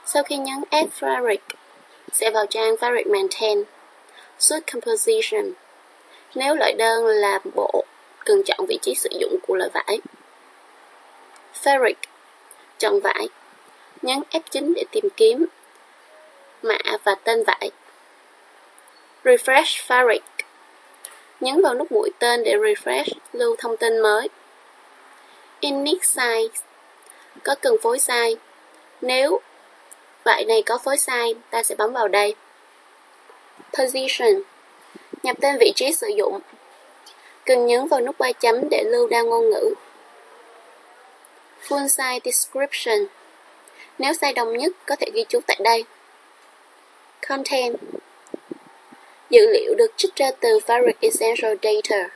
Sau khi nhấn Add Fabric, sẽ vào trang Fabric Maintain, Suite Composition. Nếu loại đơn là bộ, cần chọn vị trí sử dụng của loại vải. Fabric, chọn vải, nhấn F9 để tìm kiếm mã và tên vải. Refresh Fabric, nhấn vào nút mũi tên để refresh, lưu thông tin mới. Init Size, có cần phối size. Nếu vải này có phối size, ta sẽ bấm vào đây. Position, nhập tên vị trí sử dụng. Cần nhấn vào nút 3 chấm để lưu đa ngôn ngữ. Full Size Description, nếu size đồng nhất có thể ghi chú tại đây. Content, dữ liệu được trích ra từ Fabric Essential Data.